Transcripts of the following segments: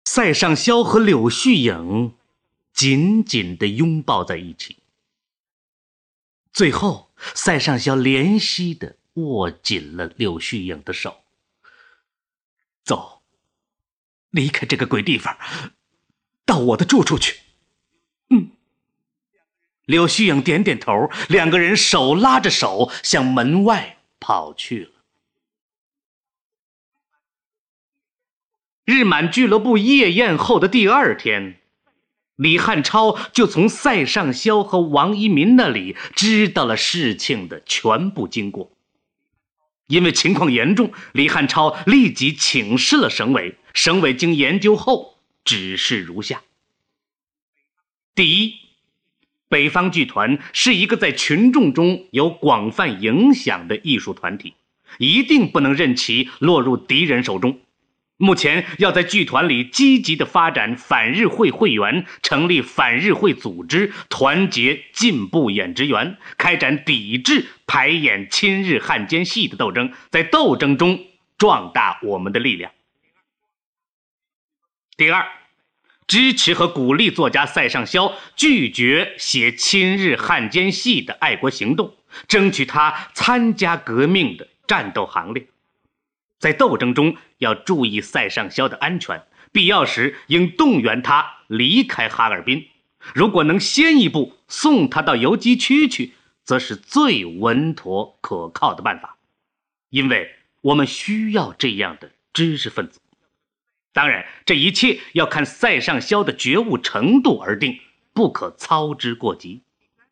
塞上霄和柳絮影紧紧地拥抱在一起。最后，塞上霄怜惜地握紧了柳絮影的手。走，离开这个鬼地方，到我的住处去。柳絮影点点头，两个人手拉着手向门外跑去了。日满俱乐部夜宴后的第二天，李汉超就从塞上霄和王一民那里知道了事情的全部经过。因为情况严重，李汉超立即请示了省委，省委经研究后指示如下：第一，北方剧团是一个在群众中有广泛影响的艺术团体，一定不能任其落入敌人手中。目前要在剧团里积极地发展反日会会员，成立反日会组织，团结进步演职员，开展抵制排演亲日汉奸戏的斗争，在斗争中壮大我们的力量。第二，支持和鼓励作家塞上霄拒绝写亲日汉奸戏的爱国行动，争取他参加革命的战斗行列。在斗争中要注意塞上霄的安全，必要时应动员他离开哈尔滨。如果能先一步送他到游击区去，则是最稳妥可靠的办法，因为我们需要这样的知识分子。当然，这一切要看塞上霄的觉悟程度而定，不可操之过急。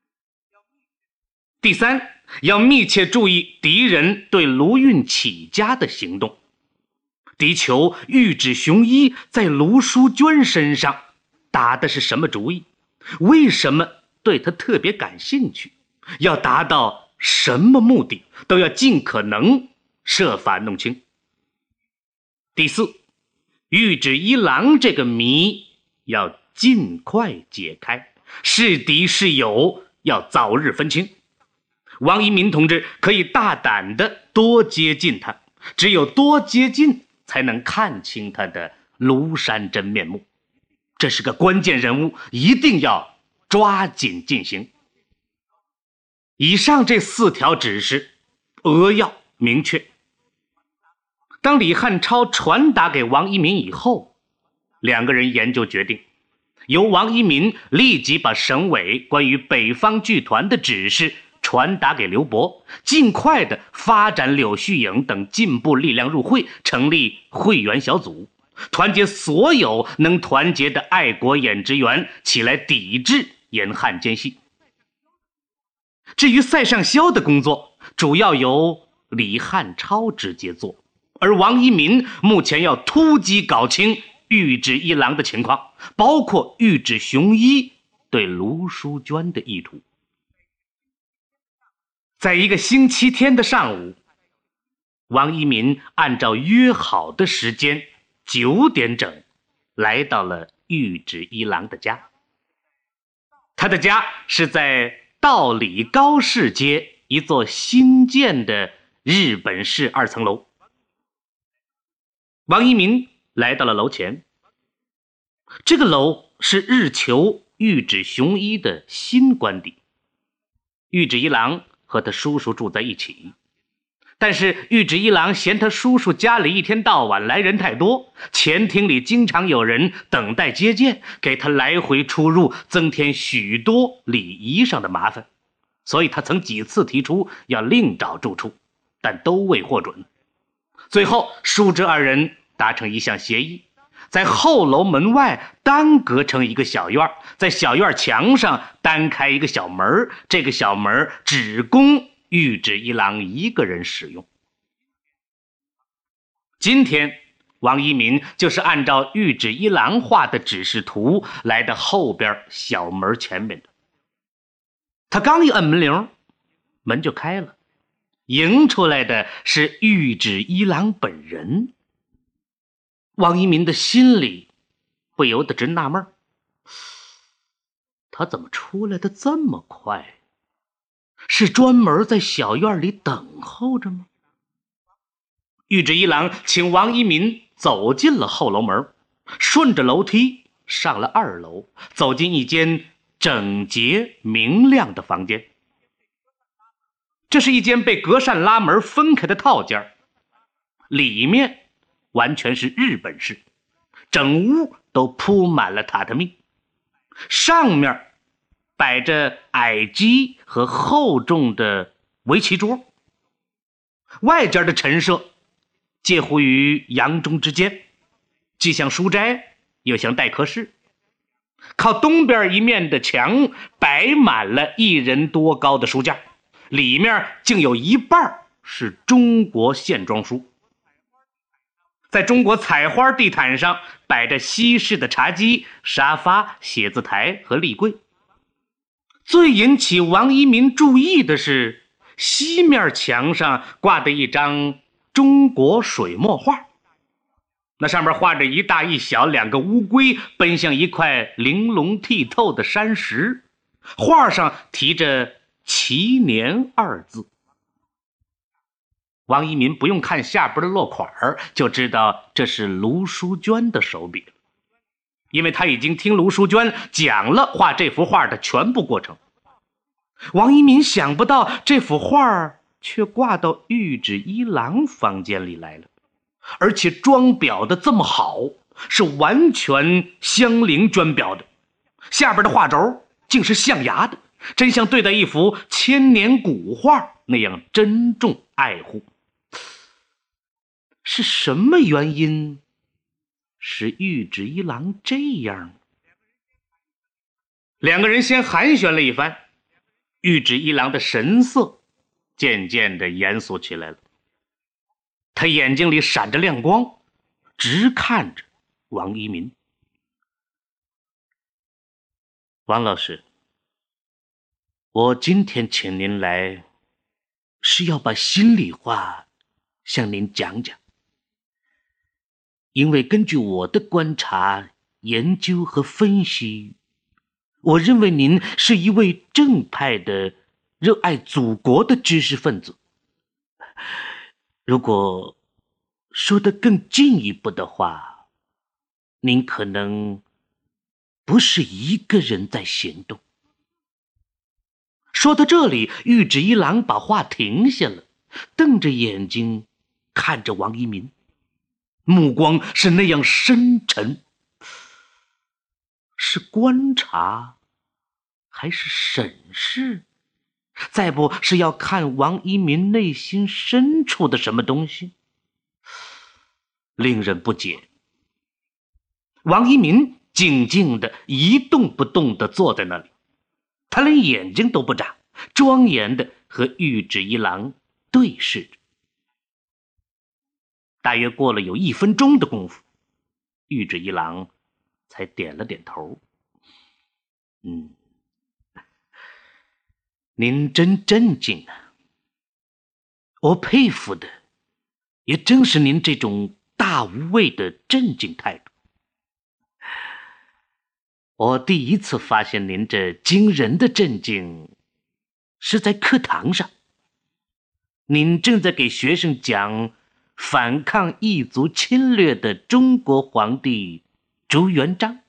第三，要密切注意敌人对卢运起家的行动。敌酋玉指雄一在卢淑娟身上打的是什么主意？为什么对他特别感兴趣？要达到什么目的，都要尽可能设法弄清。第四，玉指一郎这个谜要尽快解开，是敌是友要早日分清。王一民同志可以大胆地多接近他，只有多接近才能看清他的庐山真面目。这是个关键人物，一定要抓紧进行。以上这4条指示扼要明确。当李汉超传达给王一民以后，两个人研究决定，由王一民立即把省委关于北方剧团的指示传达给刘伯，尽快的发展柳絮影等进步力量入会，成立会员小组，团结所有能团结的爱国演职员起来抵制演汉奸戏。至于塞上霄的工作，主要由李汉超直接做，而王一民目前要突击搞清玉指一郎的情况，包括玉指雄一对卢淑娟的意图。在一个星期天的上午，王一民按照约好的时间9点整来到了玉指一郎的家。他的家是在道里高市街一座新建的日本式2层楼。王一民来到了楼前，这个楼是日求玉指雄一的新官邸。玉指一郎和他叔叔住在一起，但是玉指一郎嫌他叔叔家里一天到晚来人太多，前厅里经常有人等待接见，给他来回出入增添许多礼仪上的麻烦，所以他曾几次提出要另找住处，但都未获准。最后叔侄二人达成一项协议，在后楼门外单隔成一个小院，在小院墙上单开一个小门，这个小门只供玉指一郎一个人使用。今天王一民就是按照玉指一郎画的指示图来到后边小门前面的。他刚一摁门铃，门就开了，迎出来的是玉指一郎本人。王一民的心里不由得直纳闷，他怎么出来的这么快？是专门在小院里等候着吗？玉指一郎请王一民走进了后楼门， 顺着楼梯上了2楼，走进一间整洁明亮的房间。这是一间被隔扇拉门分开的套间，里面完全是日本式，整屋都铺满了榻榻米，上面摆着矮机和厚重的围棋桌，外间的陈设介乎于阳中之间，既像书斋又像待客室。靠东边一面的墙摆满了1人多高的书架，里面竟有一半是中国线装书。在中国彩花地毯上摆着西式的茶几、沙发、写字台和立柜。最引起王一民注意的是，西面墙上挂的一张中国水墨画，那上面画着一大一小2个乌龟奔向一块玲珑剔透的山石，画上题着祈年2字。王一民不用看下边的落款就知道这是卢淑娟的手笔了，因为他已经听卢淑娟讲了画这幅画的全部过程。王一民想不到这幅画却挂到玉旨一郎房间里来了，而且装裱的这么好，是完全镶绫镌裱的，下边的画轴竟是象牙的，真像对待一幅千年古画那样珍重爱护。是什么原因使玉旨一郎这样？2个人先寒暄了一番，玉旨一郎的神色渐渐地严肃起来了，他眼睛里闪着亮光，直看着王一民。王老师，我今天请您来，是要把心里话向您讲讲。因为根据我的观察、研究和分析，我认为您是一位正派的、热爱祖国的知识分子。如果说得更进一步的话，您可能不是一个人在行动。说到这里，玉旨一郎把话停下了，瞪着眼睛看着王一民，目光是那样深沉。是观察还是审视？再不是要看王一民内心深处的什么东西？令人不解。王一民静静的一动不动地坐在那里，他连眼睛都不眨，庄严的和玉旨一郎对视着。大约过了有1分钟的功夫，玉旨一郎才点了点头。您真镇静啊！我佩服的也正是您这种大无畏的镇静态度。我第一次发现您这惊人的镇静是在课堂上，您正在给学生讲反抗异族侵略的中国皇帝朱元璋。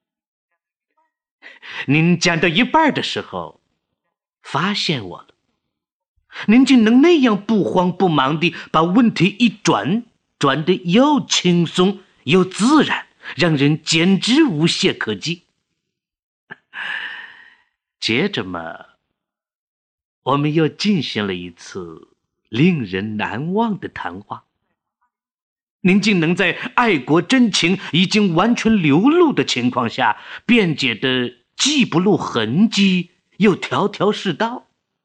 您讲到一半的时候发现我了，您竟能那样不慌不忙地把问题一转得又轻松又自然，让人简直无懈可击。接着嘛，我们又进行了一次令人难忘的谈话。您竟能在爱国真情已经完全流露的情况下，辩解的既不露痕迹，又条条是道。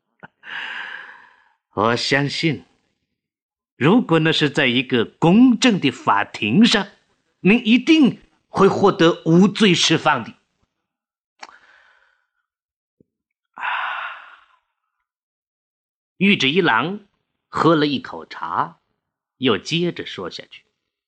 我相信，如果那是在一个公正的法庭上，您一定会获得无罪释放的。玉旨一郎喝了一口茶，又接着说下去。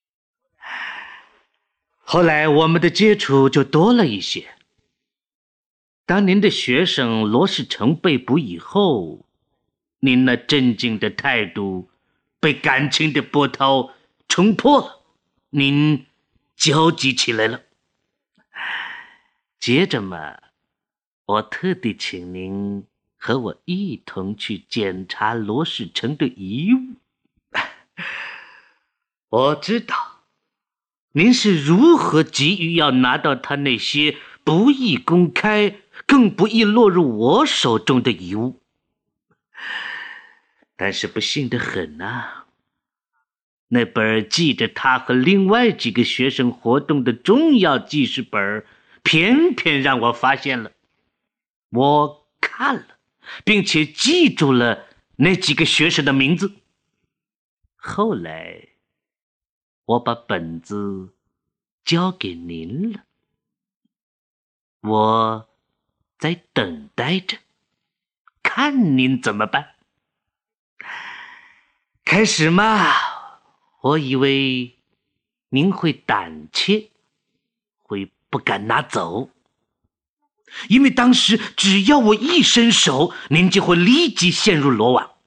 后来我们的接触就多了一些。当您的学生罗世成被捕以后，您那镇静的态度被感情的波涛冲破了，您焦急起来了。接着嘛，我特地请您和我一同去检查罗世成的遗物。我知道您是如何急于要拿到他那些不易公开更不易落入我手中的遗物，但是不幸得很啊，那本记着他和另外几个学生活动的重要记事本偏偏让我发现了。我看了并且记住了那几个学生的名字。后来我把本子交给您了，我在等待着，看您怎么办。开始嘛，我以为您会胆怯，会不敢拿走，因为当时只要我一伸手，您就会立即陷入罗网。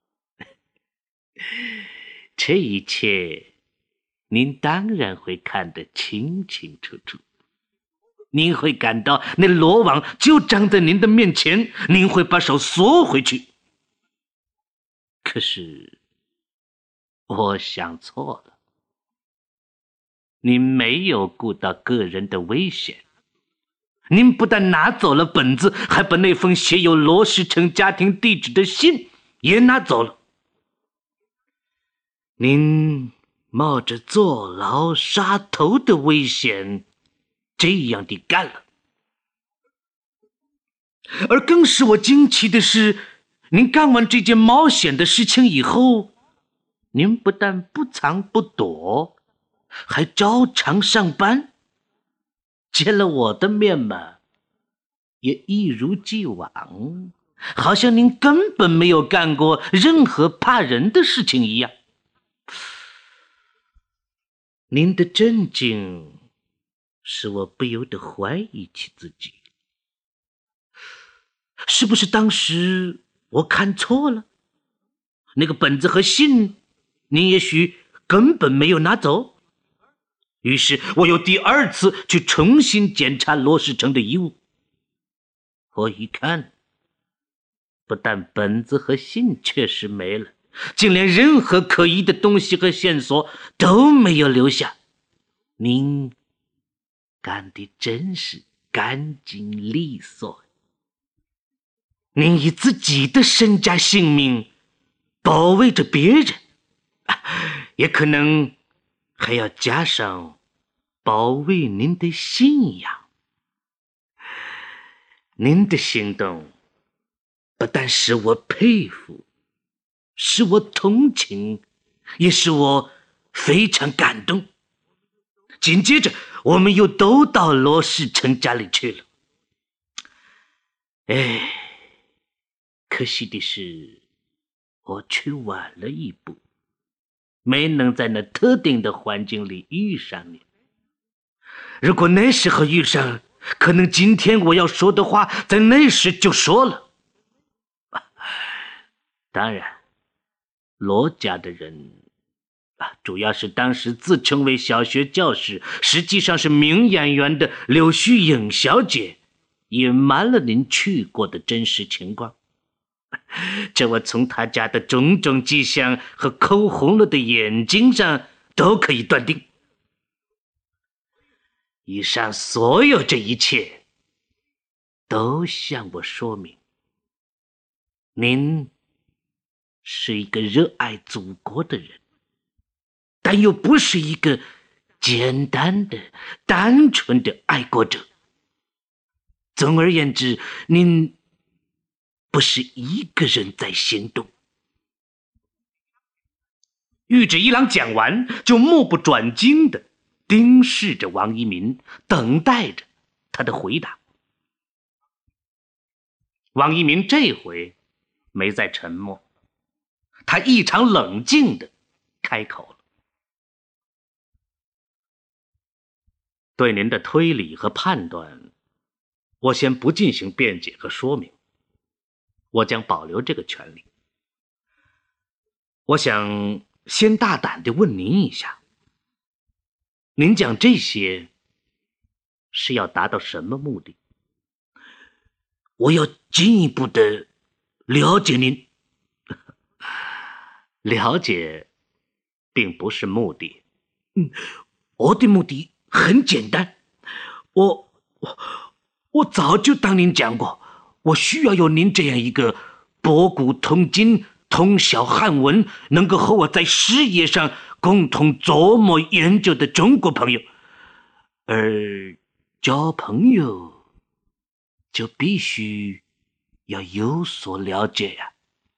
这一切您当然会看得清清楚楚，您会感到那罗网就长在您的面前，您会把手缩回去。可是我想错了，您没有顾到个人的危险，您不但拿走了本子，还把那封写有罗世成家庭地址的信也拿走了。您冒着坐牢杀头的危险这样地干了。而更使我惊奇的是，您干完这件冒险的事情以后，您不但不藏不躲，还照常上班，见了我的面嘛，也一如既往，好像您根本没有干过任何怕人的事情一样。您的镇静使我不由得怀疑起自己，是不是当时我看错了？那个本子和信您也许根本没有拿走。于是我又第二次去重新检查罗世成的遗物。我一看，不但本子和信确实没了，竟连任何可疑的东西和线索都没有留下。您干得真是干净利索。您以自己的身家性命保卫着别人，也可能还要加上保卫您的信仰。您的行动不但使我佩服，使我同情，也使我非常感动。紧接着我们又都到罗世成家里去了。可惜的是我去晚了一步，没能在那特定的环境里遇上你。如果那时候遇上，可能今天我要说的话在那时就说了。当然罗家的人主要是当时自称为小学教师，实际上是名演员的柳絮影小姐，隐瞒了您去过的真实情况。这我从她家的种种迹象和抠红了的眼睛上都可以断定。以上所有这一切都向我说明，您是一个热爱祖国的人，但又不是一个简单的单纯的爱国者。总而言之，您不是一个人在行动。玉指一郎讲完，就目不转睛地盯视着王一民，等待着他的回答。王一民这回没再沉默，他异常冷静地开口了。对您的推理和判断，我先不进行辩解和说明，我将保留这个权利。我想先大胆地问您一下， 您讲这些是要达到什么目的？ 我要进一步的了解您。 了解并不是目的。 我的目的很简单，我早就当您讲过，我需要有您这样一个博古通今、通晓汉文，能够和我在事业上共同琢磨研究的中国朋友。而交朋友就必须要有所了解呀。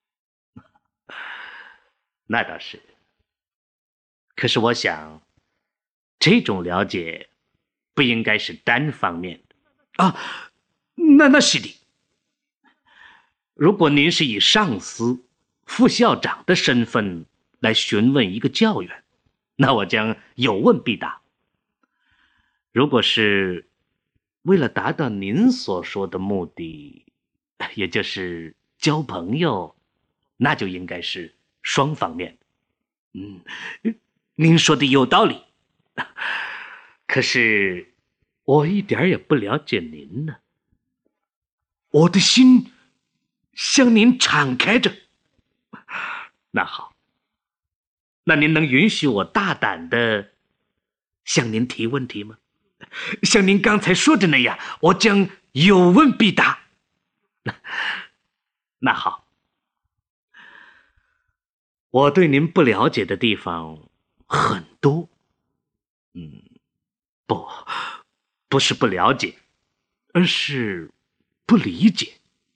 那倒是。可是我想，这种了解不应该是单方面的啊。那是的。 如果您是以上司、副校长的身份来询问一个教员，那我将有问必答。如果是为了达到您所说的目的，也就是交朋友，那就应该是双方面的。 您说的有道理。 可是我一点也不了解您呢。 我的心向您敞开着。 那好，那您能允许我大胆的向您提问题吗？ 像您刚才说的那样，我将有问必答。 那好，我对您不了解的地方很多。不是不了解，而是不理解。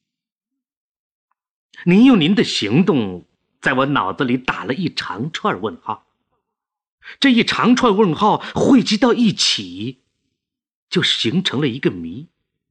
您用您的行动在我脑子里打了一长串问号，这一长串问号汇集到一起，就形成了一个谜。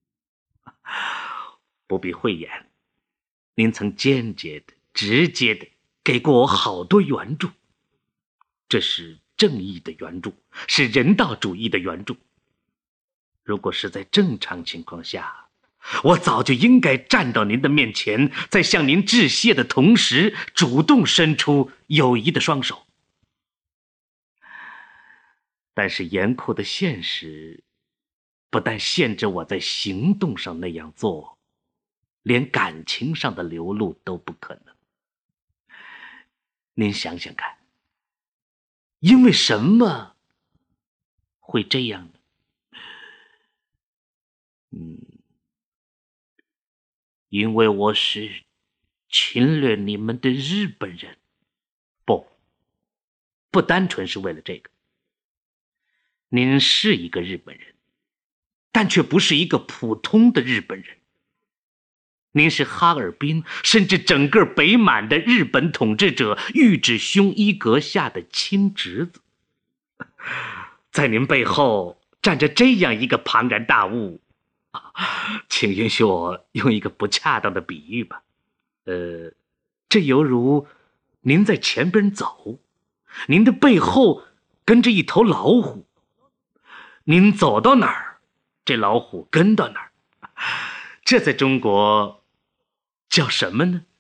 不必讳言，您曾间接的、直接的给过我好多援助，这是正义的援助，是人道主义的援助。如果是在正常情况下，我早就应该站到您的面前，在向您致谢的同时，主动伸出友谊的双手。但是严酷的现实不但限制我在行动上那样做，连感情上的流露都不可能。您想想看，因为什么会这样呢？ 因为我是侵略你们的日本人。 不单纯是为了这个。您是一个日本人，但却不是一个普通的日本人。您是哈尔滨，甚至整个北满的日本统治者玉指兄一阁下的亲侄子。在您背后站着这样一个庞然大物，请允许我用一个不恰当的比喻吧。这犹如您在前边走，您的背后跟着一头老虎，您走到哪儿，这老虎跟到哪儿。这在中国叫什么呢？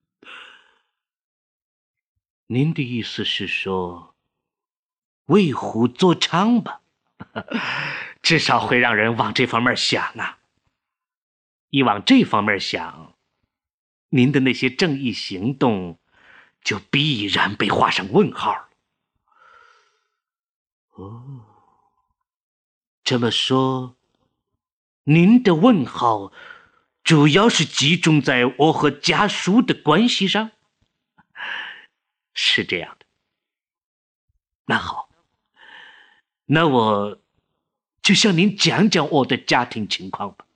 您的意思是说为虎作伥吧？ 至少会让人往这方面想啊。一往这方面想，您的那些正义行动就必然被画上问号了。 这么说，您的问号主要是集中在我和家属的关系上？ 是这样的。 那好，那我就向您讲讲我的家庭情况吧。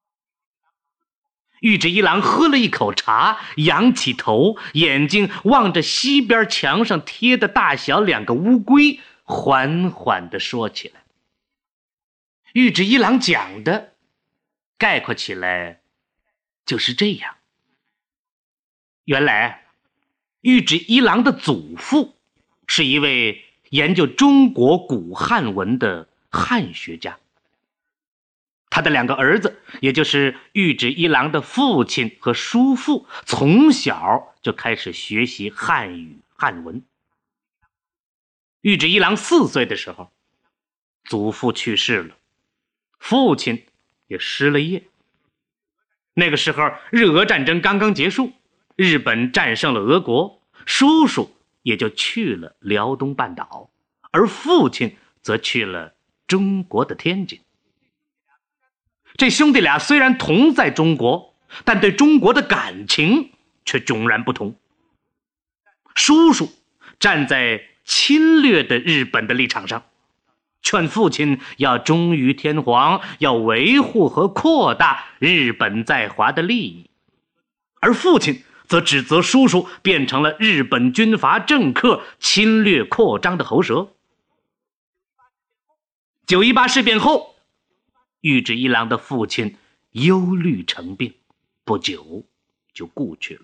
玉指一郎喝了一口茶，仰起头，眼睛望着西边墙上贴的大小两个乌龟，缓缓地说起来。玉指一郎讲的概括起来就是这样。原来玉指一郎的祖父是一位研究中国古汉文的汉学家，他的两个儿子，也就是玉指一郎的父亲和叔父，从小就开始学习汉语汉文。玉指一郎4岁的时候， 祖父去世了，父亲也失了业。那个时候，日俄战争刚刚结束，日本战胜了俄国，叔叔也就去了辽东半岛，而父亲则去了中国的天津。这兄弟俩虽然同在中国，但对中国的感情却迥然不同。叔叔站在侵略的日本的立场上，劝父亲要忠于天皇，要维护和扩大日本在华的利益，而父亲则指责叔叔变成了日本军阀政客侵略扩张的喉舌。9·18事变后，玉置一郎的父亲忧虑成病，不久就故去了。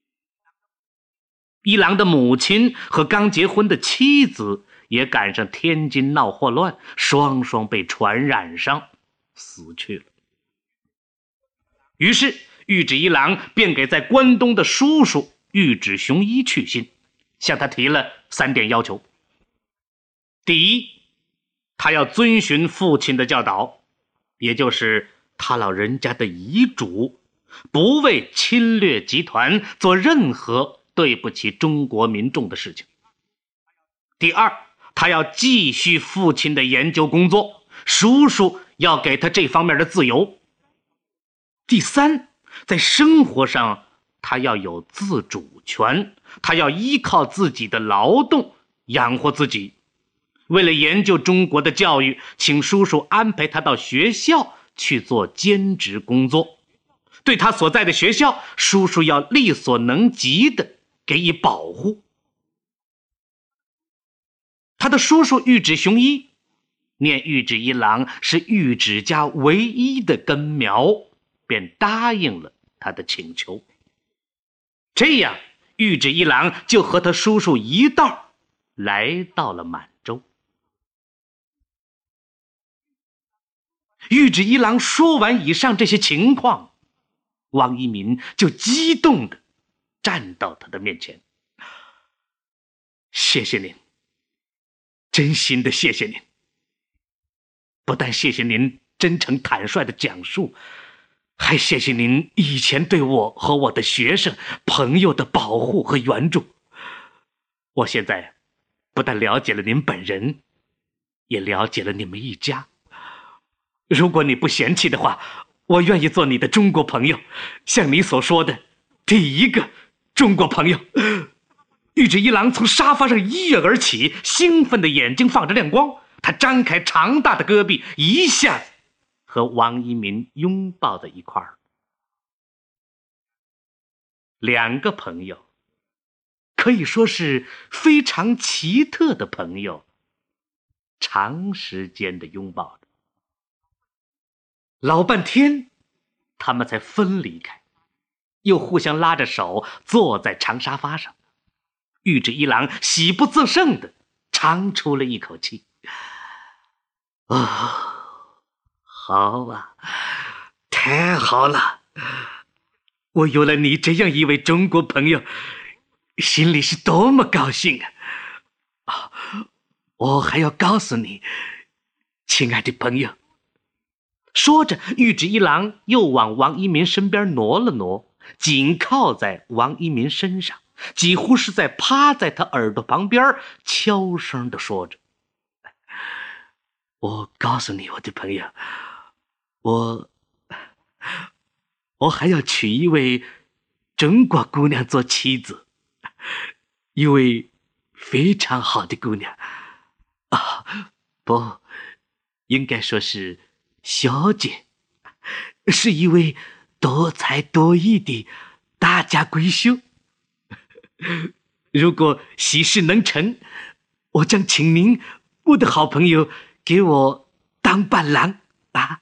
一郎的母亲和刚结婚的妻子也赶上天津闹霍乱，双双被传染上，死去了。于是玉置一郎便给在关东的叔叔玉置雄一去信，向他提了3点要求。第一，他要遵循父亲的教导，也就是他老人家的遗嘱，不为侵略集团做任何对不起中国民众的事情。第二，他要继续父亲的研究工作，叔叔要给他这方面的自由。第三，在生活上他要有自主权，他要依靠自己的劳动养活自己。为了研究中国的教育，请叔叔安排他到学校去做兼职工作。对他所在的学校，叔叔要力所能及的给予保护。他的叔叔玉置雄一念玉置一郎是玉置家唯一的根苗，便答应了他的请求。这样，玉置一郎就和他叔叔一道来到了满洲。玉置一郎说完以上这些情况，王一民就激动地站到他的面前。谢谢您，真心的谢谢您。不但谢谢您真诚坦率的讲述，还谢谢您以前对我和我的学生朋友的保护和援助。我现在不但了解了您本人，也了解了你们一家。如果你不嫌弃的话，我愿意做你的中国朋友，像你所说的第一个中国朋友。玉置一郎从沙发上一跃而起，兴奋的眼睛放着亮光，他张开长大的胳臂，一下子和王一民拥抱在一块儿。2个朋友，可以说是非常奇特的朋友，长时间的拥抱着。老半天，他们才分离开，又互相拉着手坐在长沙发上。玉置一郎喜不自胜地长出了一口气。好啊，太好了！我有了你这样一位中国朋友，心里是多么高兴啊！我还要告诉你，亲爱的朋友。说着，玉置一郎又往王一民身边挪了挪，紧靠在王一民身上，几乎是在趴在他耳朵旁边悄声地说着：我告诉你，我的朋友，我还要娶一位中国姑娘做妻子，一位非常好的姑娘不，应该说是小姐，是一位多才多艺的大家闺秀。如果喜事能成，我将请您，我的好朋友，给我当伴郎啊！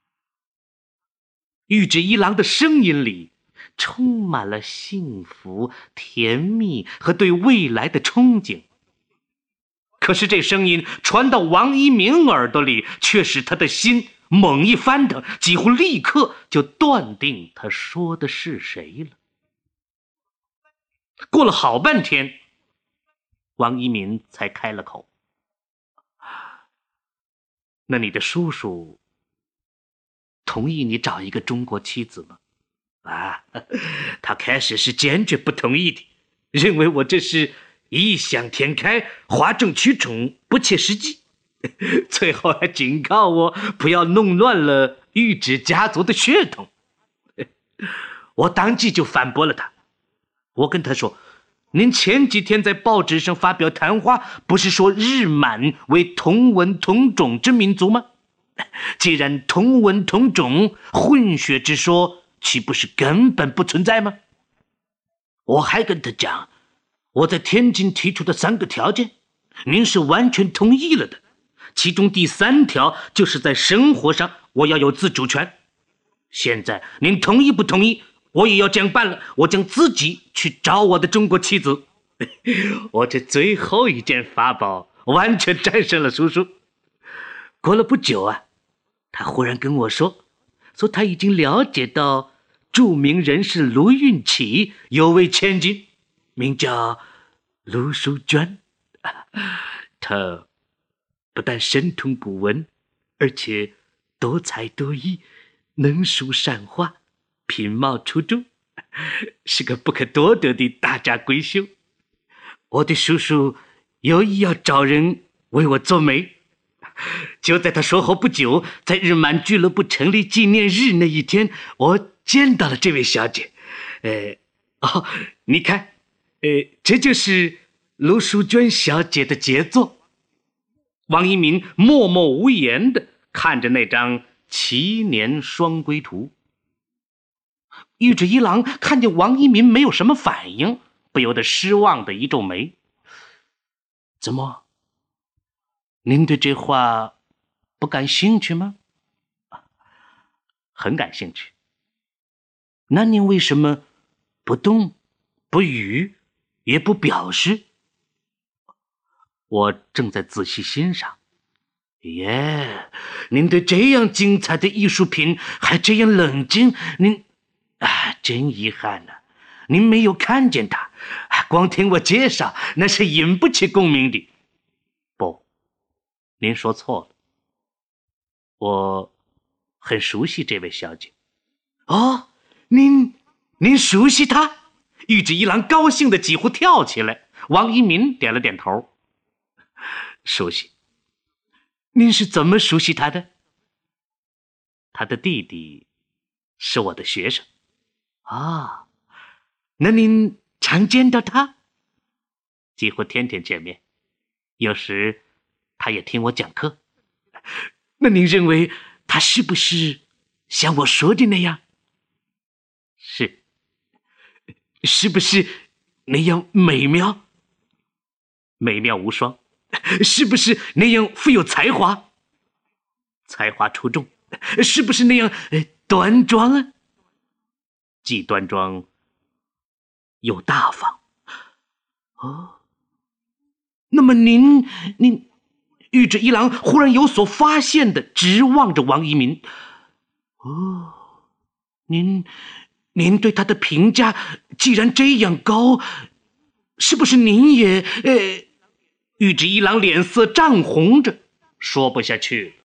玉置一郎的声音里充满了幸福、甜蜜和对未来的憧憬。可是这声音传到王一鸣耳朵里，却使他的心猛一翻腾，几乎立刻就断定他说的是谁了。过了好半天，王一鸣才开了口： 那你的叔叔同意你找一个中国妻子吗？ 他开始是坚决不同意的，认为我这是异想天开、哗众取宠、不切实际，最后还警告我不要弄乱了玉质家族的血统。我当即就反驳了他，我跟他说，您前几天在报纸上发表谈话，不是说日满为同文同种之民族吗？既然同文同种，混血之说岂不是根本不存在吗？我还跟他讲，我在天津提出的3个条件，您是完全同意了的，其中第3条就是在生活上我要有自主权。现在您同意不同意，我也要这样办了，我将自己去找我的中国妻子。我这最后一件法宝完全战胜了叔叔。过了不久他忽然跟我说他已经了解到著名人士卢运起有位千金，名叫卢淑娟。她不但深通古文，而且多才多艺，能书善画，品貌出众，是个不可多得的大家闺秀。我的叔叔有意要找人为我做媒，就在他说后不久，在日满俱乐部成立纪念日那一天，我见到了这位小姐。你看，这就是卢淑娟小姐的杰作。王一民默默无言地看着那张祈年双归图。玉质一郎看见王一民没有什么反应，不由得失望地一皱眉。怎么，您对这话不感兴趣吗？很感兴趣。那您为什么不动不语也不表示？我正在仔细欣赏。您对这样精彩的艺术品还这样冷静，您真遗憾了，您没有看见它，光听我介绍那是引不起共鸣的。不，您说错了，我很熟悉这位小姐。您熟悉她？玉质一郎高兴的几乎跳起来。王一民点了点头。熟悉。您是怎么熟悉她的？她的弟弟是我的学生。那您常见到他？几乎天天见面，有时他也听我讲课。那您认为他是不是像我说的那样？是不是那样美妙？美妙无双。是不是那样富有才华？才华出众。是不是那样端庄既端庄又大方。那么您玉质一郎忽然有所发现的直望着王一民。您对他的评价既然这样高，是不是您也……玉质一郎脸色涨红着，说不下去了。